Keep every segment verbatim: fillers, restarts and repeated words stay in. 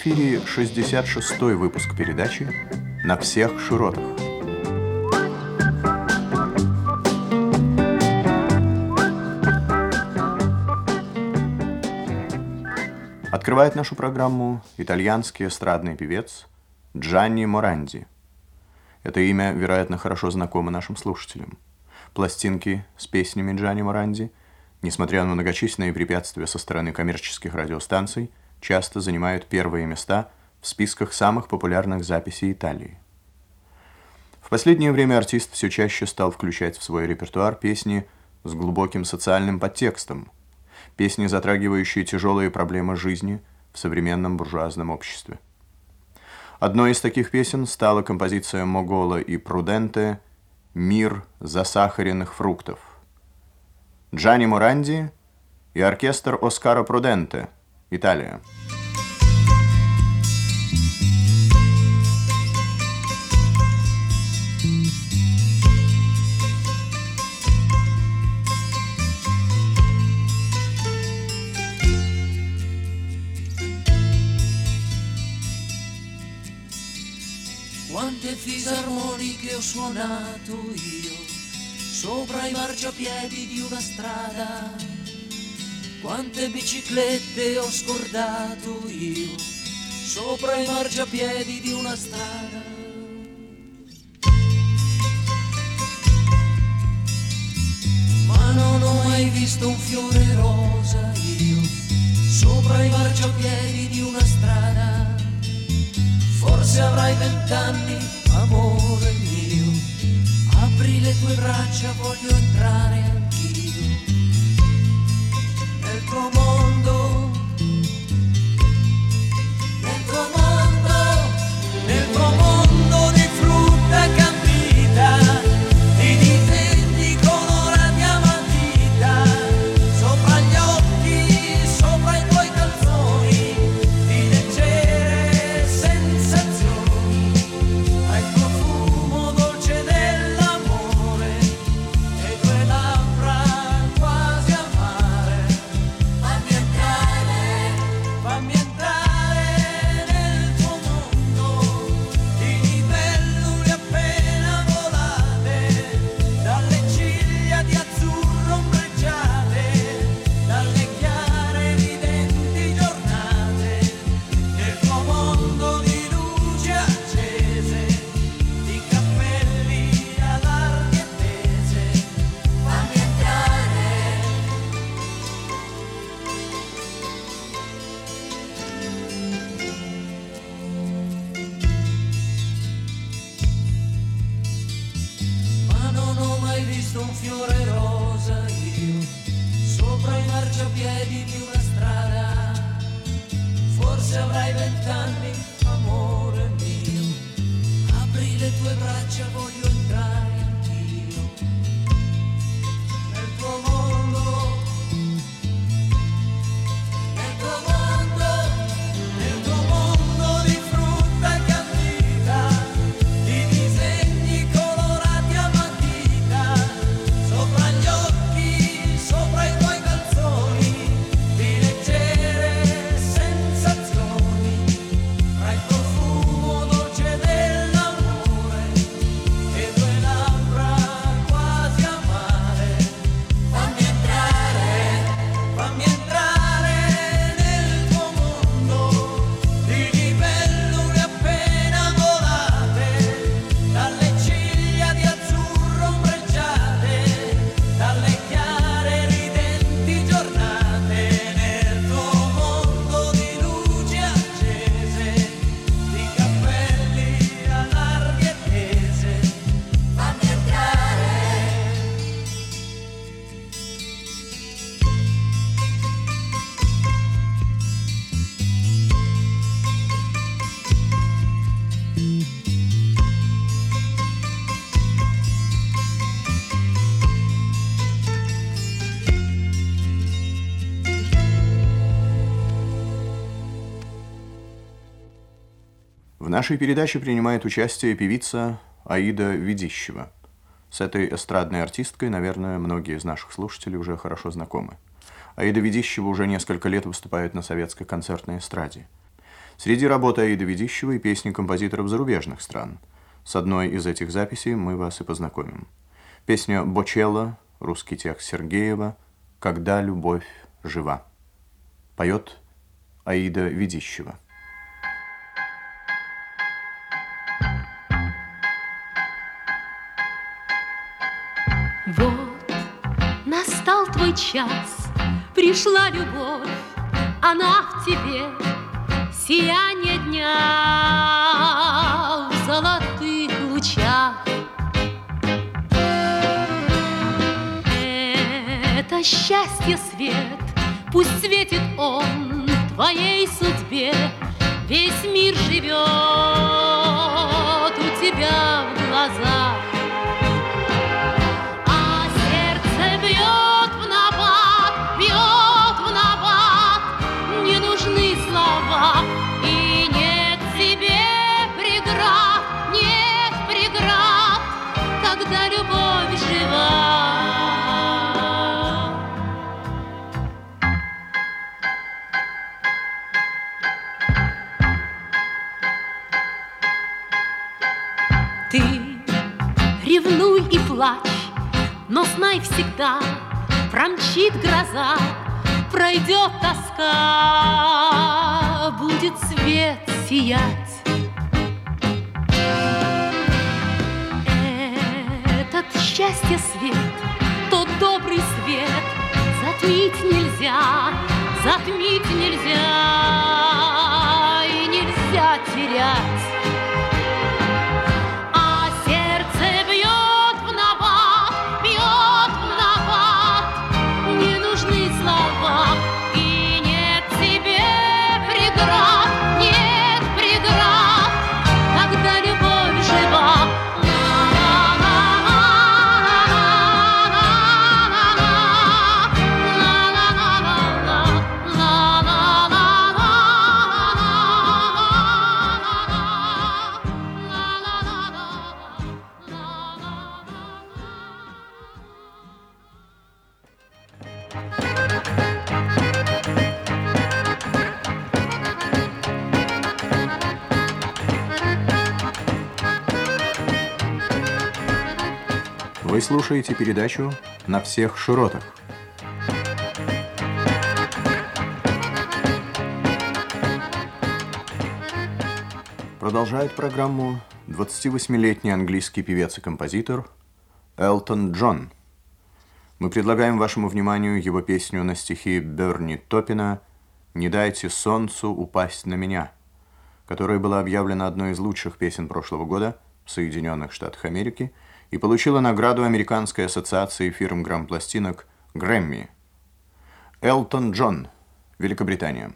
эфире шестьдесят шестой выпуск передачи «На всех широтах». Открывает нашу программу итальянский эстрадный певец Джанни Моранди. Это имя, вероятно, хорошо знакомо нашим слушателям. Пластинки с песнями Джанни Моранди, несмотря на многочисленные препятствия со стороны коммерческих радиостанций, часто занимают первые места в списках самых популярных записей Италии. В последнее время артист все чаще стал включать в свой репертуар песни с глубоким социальным подтекстом, песни, затрагивающие тяжелые проблемы жизни в современном буржуазном обществе. Одной из таких песен стала композиция Могола и Пруденте «Мир засахаренных фруктов». Джанни Моранди и оркестр Оскаро Пруденте, Италия. Quante fisarmoniche ho suonato io sopra i marciapiedi di una strada, quante biciclette ho scordato io sopra i marciapiedi di una strada. Ma non ho mai visto un fiore rosa io sopra i marciapiedi di una strada. Forse avrai vent'anni, amore mio, apri le tue braccia, voglio entrare anch'io nel tuo mondo, nel tuo mondo, nel tuo mondo di frutta candida, di disegni colorati a matita, sopra gli occhi, sopra i tuoi calzoni, di leggere sensazioni, al profumo dolce dell'amore e tue labbra quasi amare. Fammi entrare, fammi entrare nel tuo mondo di libellule appena volate, dalle ciglia di azzurro ombreggiate, dalle chiare ridenti giornate, nel tuo mondo di luci accese, di cappelli a larghe tese. Fammi entrare. Ma non ho mai visto un fiore rosa io sopra i marciapiedi di una strada. Forse avrai vent'anni, amore mio, apri le tue braccia, voglio entrare anch'io nel tuo mondo, nel tuo mondo, nel tuo mondo di frutta candida, di disegni colorati a matita, sopra gli occhi, sopra i tuoi calzoni, di leggere sensazioni, tra il profumo dolce dell'amore e tue labbra quasi amare. Fammi entrare, fammi entrare nel tuo mondo di libellule appena volate, dalle ciglia di azzurro ombreggiate, dalle chiare ridenti giornate, nel tuo mondo di luci accese, di cappelli a larghe tese. Fammi entrare. В нашей передаче принимает участие певица Аида Ведищева. С этой эстрадной артисткой, наверное, многие из наших слушателей уже хорошо знакомы. Аида Ведищева уже несколько лет выступает на советской концертной эстраде. Среди работ Аиды Ведищевой песни композиторов зарубежных стран. С одной из этих записей мы вас и познакомим. Песня Бочелло, русский текст Сергеева «Когда любовь жива». Поет Аида Ведищева. Вот настал твой час, пришла любовь, она в тебе, сияние дня в золотых лучах. Это счастье свет, пусть светит он твоей судьбе, весь мир живет у тебя в глазах. Ты ревнуй и плачь, но знай всегда, промчит гроза, пройдет тоска, будет свет сиять. Этот счастье свет, тот добрый свет, затмить нельзя, затмить нельзя и нельзя терять. Вы слушаете передачу «На всех широтах». Продолжает программу двадцативосьмилетний английский певец и композитор Элтон Джон. Мы предлагаем вашему вниманию его песню на стихи Берни Топпина «Не дайте солнцу упасть на меня», которая была объявлена одной из лучших песен прошлого года в Соединенных Штатах Америки и получила награду Американской ассоциации фирм грампластинок Грэмми. Элтон Джон, Великобритания.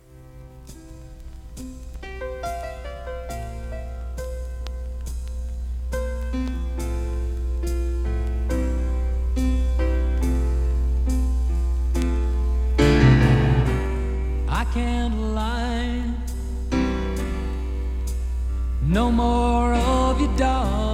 I can't lie, no more of your darkness.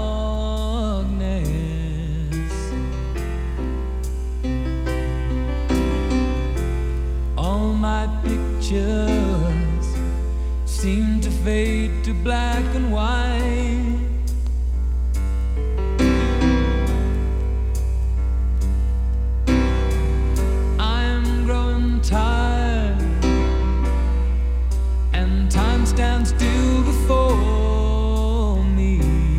All my pictures seem to fade to black and white. I'm growing tired, and time stands still before me.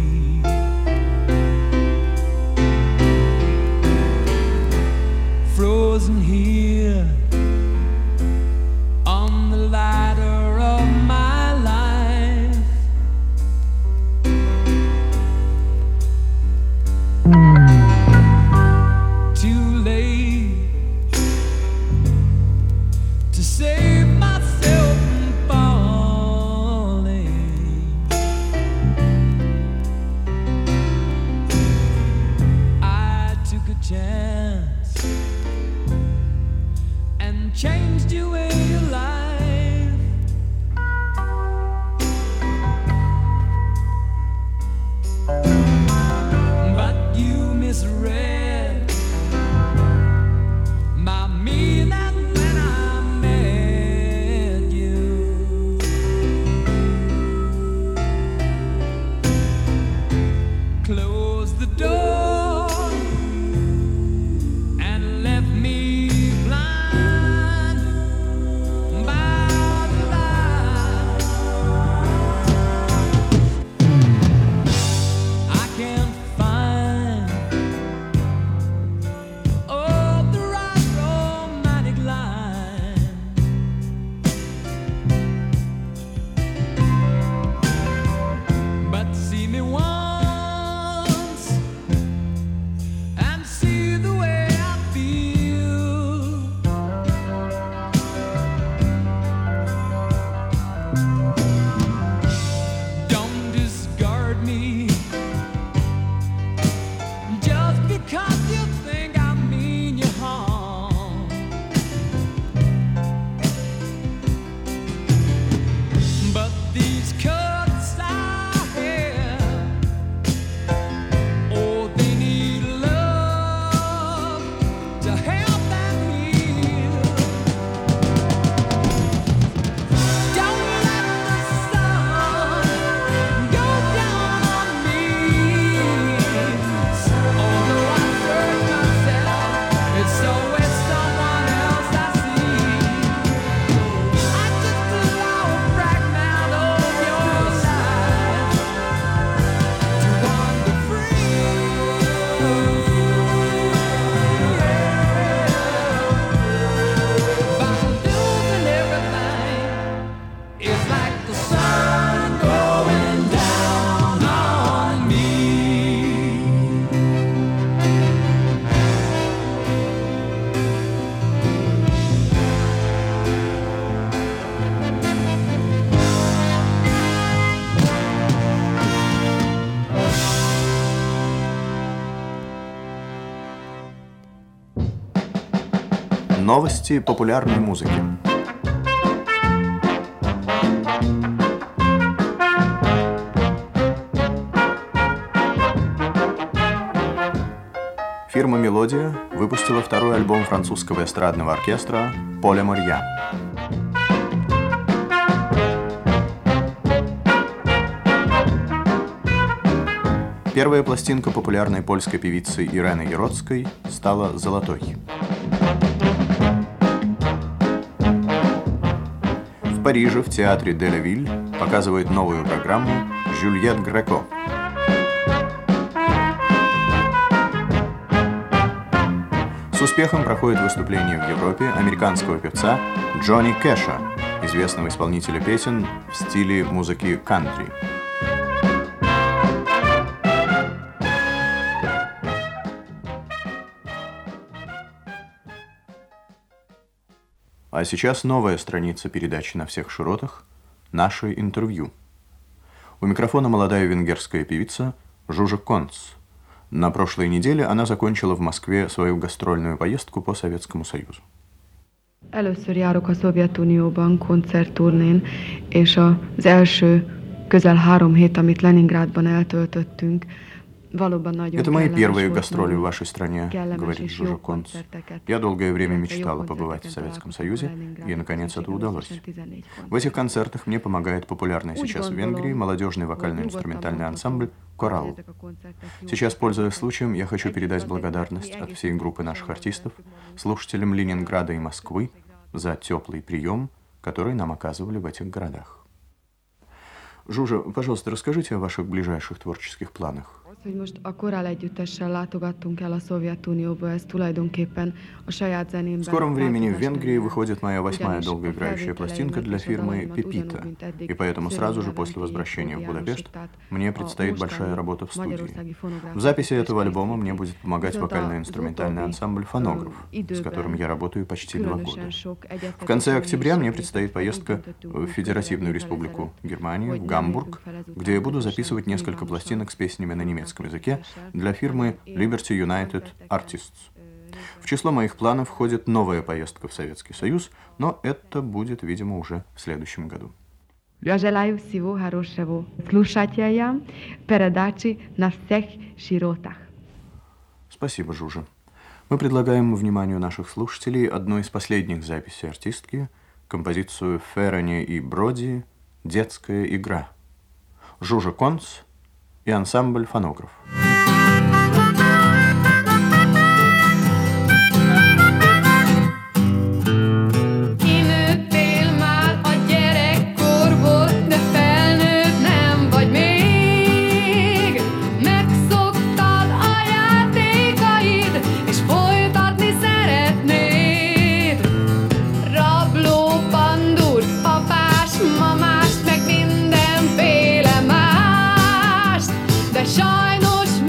Frozen here on the ladder of my life. Too late to save myself from falling. I took a chance Новости популярной музыки. Фирма «Мелодия» выпустила второй альбом французского эстрадного оркестра «Поля Морья». Первая пластинка популярной польской певицы Ирены Яроцкой стала золотой. В Париже в театре Де ла Виль показывают новую программу «Жюльет Греко». С успехом проходит выступление в Европе американского певца Джонни Кэша, известного исполнителя песен в стиле музыки кантри. А сейчас новая страница передачи «На всех широтах» – наше интервью. У микрофона молодая венгерская певица Жужа Конц. На прошлой неделе она закончила в Москве свою гастрольную поездку по Советскому Союзу. Először járok a Szovjetunióban koncertturnén, és az első közel három hét, amit Leningrádban eltöltöttünk, Это мои первые гастроли в вашей стране, говорит Жужа Конц. Я долгое время мечтала побывать в Советском Союзе, и, наконец, это удалось. В этих концертах мне помогает популярный сейчас в Венгрии молодежный вокально-инструментальный ансамбль «Коралл». Сейчас, пользуясь случаем, я хочу передать благодарность от всей группы наших артистов слушателям Ленинграда и Москвы за теплый прием, который нам оказывали в этих городах. Жужа, пожалуйста, расскажите о ваших ближайших творческих планах. Hogy most a Korál együttessel látogattunk el a Szovjetunióba, ez tulajdonképpen a saját zenémben. В скором времени в Венгрии выходит моя восьмая долгоиграющая пластинка для фирмы «Пепита», и поэтому сразу же после возвращения в Будапешт мне предстоит большая работа в студии. В записи этого альбома мне будет помогать вокально-инструментальный ансамбль «Фонограф», с которым я работаю почти два года. В конце октября мне предстоит поездка в Федеративную Республику Германию, в Гамбург, где я буду записывать несколько пластинок с песнями на немецком языке для фирмы Liberty United Artists. В число моих планов входит новая поездка в Советский Союз, но это будет, видимо, уже в следующем году. Ja желаю всего хорошего слушателям передачи «На всех широтах». Спасибо, Жужа. Мы предлагаем вниманию наших слушателей одну из последних записей артистки, композицию Феррони и Броди «Детская игра». Жужа Конц и ансамбль «Фонограф». Sajnos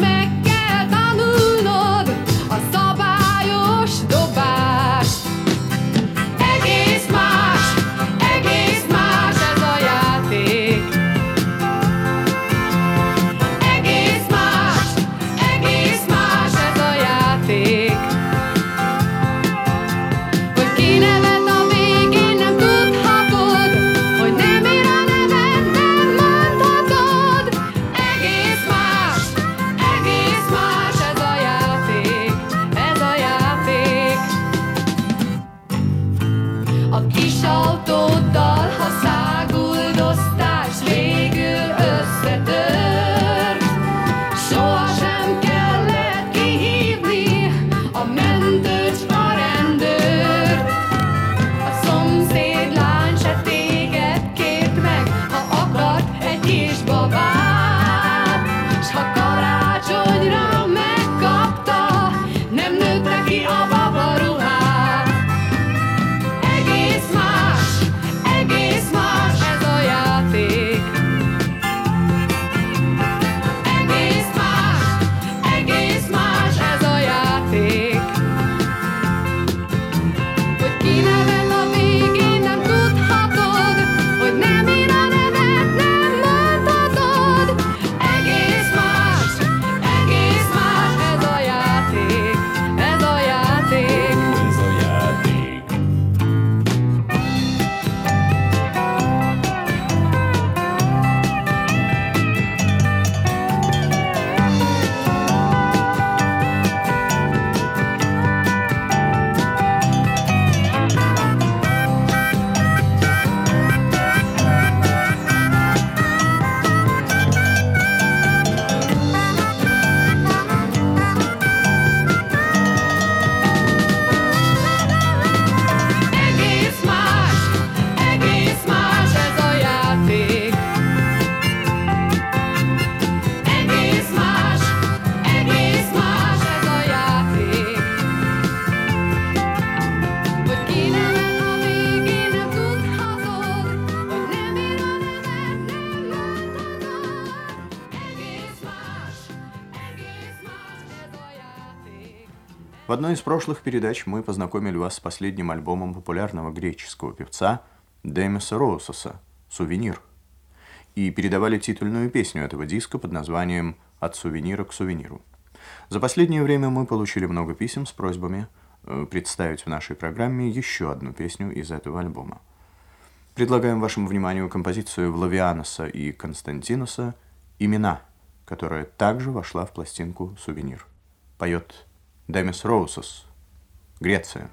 одной из прошлых передач мы познакомили вас с последним альбомом популярного греческого певца Демиса Роусоса «Сувенир» и передавали титульную песню этого диска под названием «От сувенира к сувениру». За последнее время мы получили много писем с просьбами представить в нашей программе еще одну песню из этого альбома. Предлагаем вашему вниманию композицию Влавианоса и Константиноса «Имена», которая также вошла в пластинку «Сувенир». Поет Демис Роусос, Греция.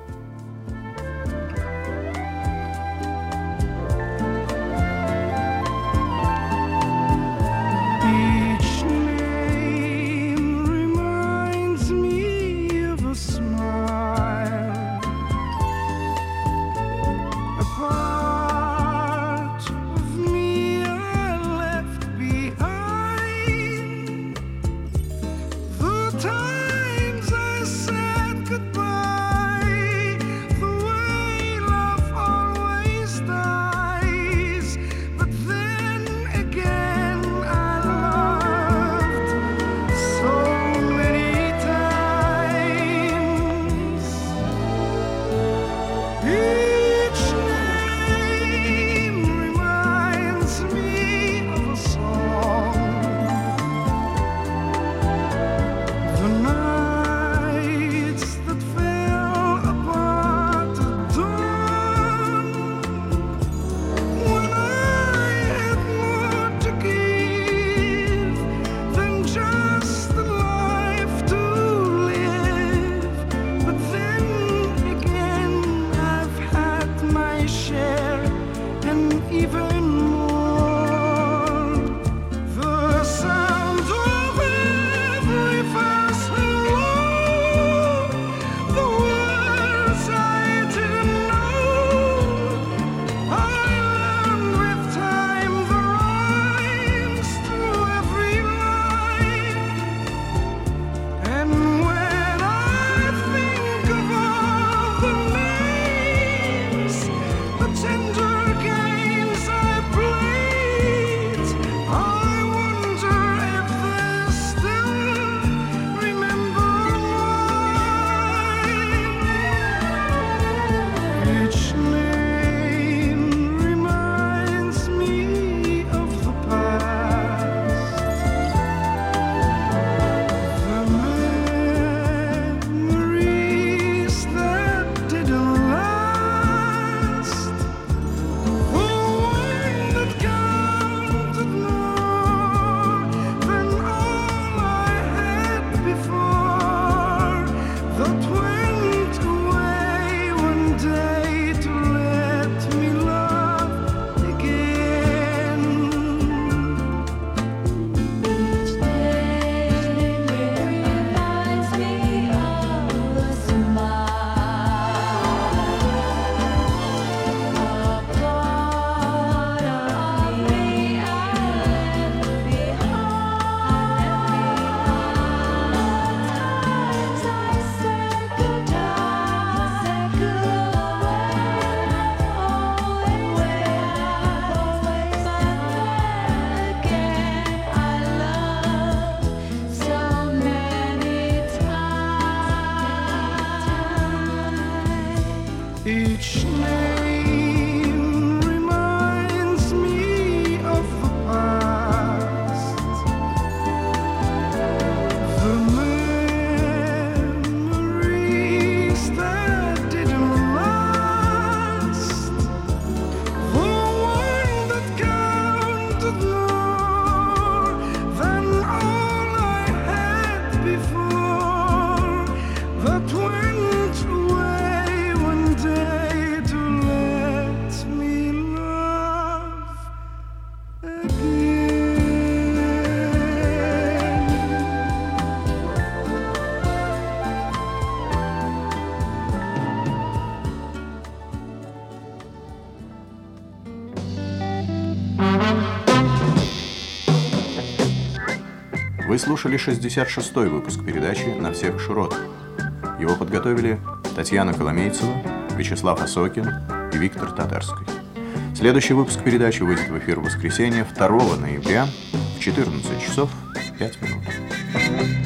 Вы слушали шестьдесят шестой выпуск передачи «На всех широтах». Его подготовили Татьяна Коломейцева, Вячеслав Осокин и Виктор Татарский. Следующий выпуск передачи выйдет в эфир в воскресенье второго ноября в четырнадцать часов пять минут.